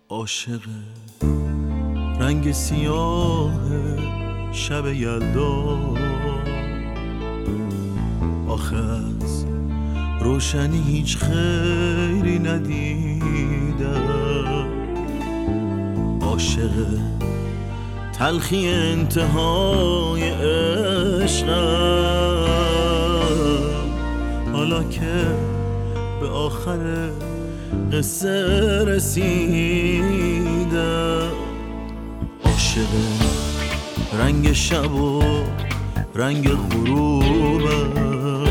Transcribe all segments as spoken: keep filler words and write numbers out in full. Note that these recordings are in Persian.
عاشق رنگ سیاه شب یلدا، آخه از روشنی هیچ خیری ندیدم. عاشق تلخی انتهای عشقم، حالا که به آخر قصه رسیدم. عاشق رنگ شب و رنگ غروبم،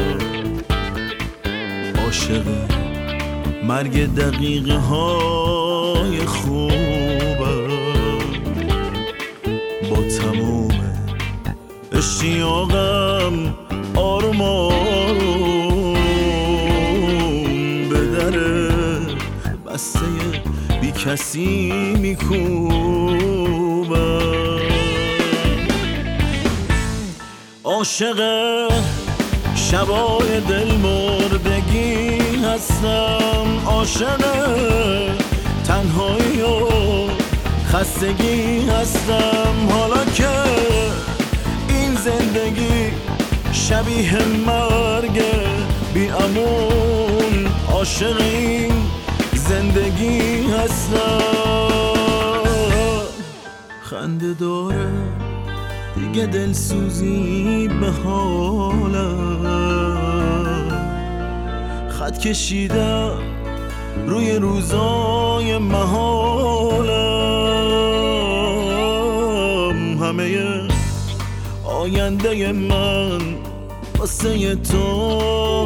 عاشق مرگ دقیقه های خوبم. با تموم اشتیاقم آروم آروم به در بسته بی کسی میکوبم. عاشق شبای دل مردگی هستم، عاشق تنهایی و خستگی هستم. حالا که این زندگی شبیه مرگ بی امون، عاشق این زندگی هستم. خنده داره دیگه دلسوزی به حالم، خط کشیدم روی روزای محالم. همه آینده من واسه تو،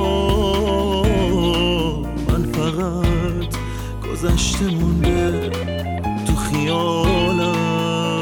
من فقط گذشته مونده تو خیالم.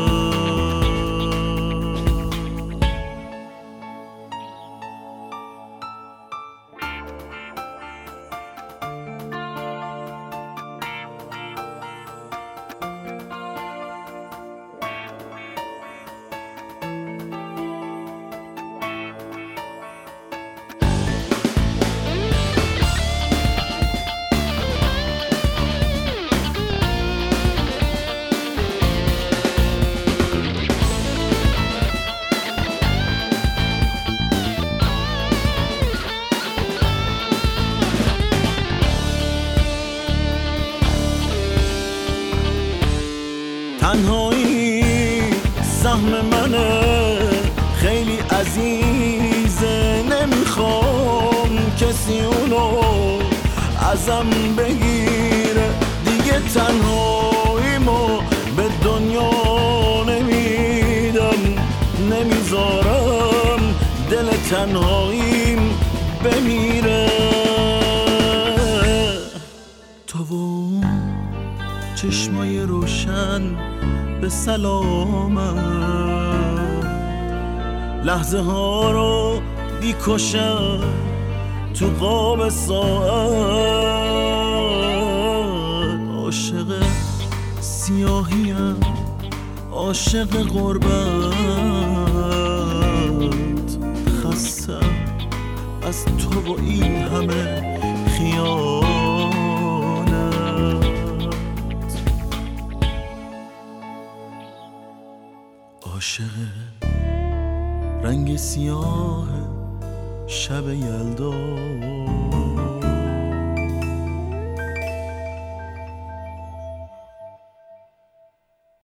تنهایی سهم منه خیلی عزیزه، نمیخوام کسی اونو ازم بگیره. دیگه تنهاییمو به دنیا نمیدم، نمیذارم دل تنهاییم بمیره. تو و چشمای روشن به سلامت، لحظه ها رو بیکشم تو قاب ساعت. عاشق سیاهیم، عاشق غربت، خستم از تو و این همه خیانت. عاشق رنگ سیاه شب یلدا.